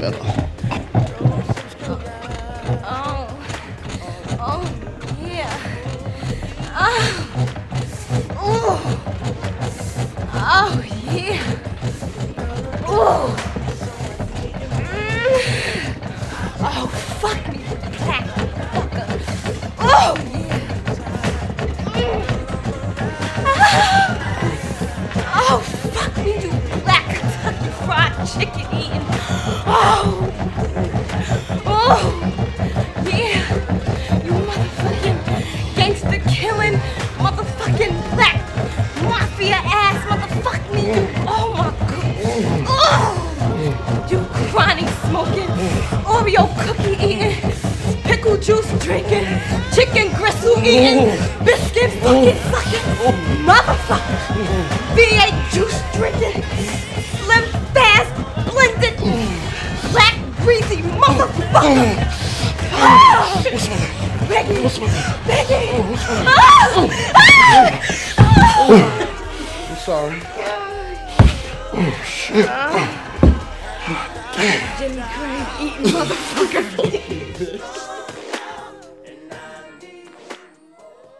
better. Oh, yeah. Oh, yeah. Oh, oh, fuck me, black fucker. Oh, yeah. Oh, fuck me, you black Kentucky Fried Chicken eating. Oh, yeah. You motherfucking gangster killing, motherfucking black mafia ass motherfuck me, you. Oh my god. Oh, you chronic smoking, Oreo cookie eating, pickle juice drinking, chicken gristle eating, biscuit fucking sucking, motherfucker. V8 juice drinking, slim fast blended, black greasy motherfucker. Becky! Becky! I'm sorry. Oh, shit. Jimmy Craig eating motherfucker.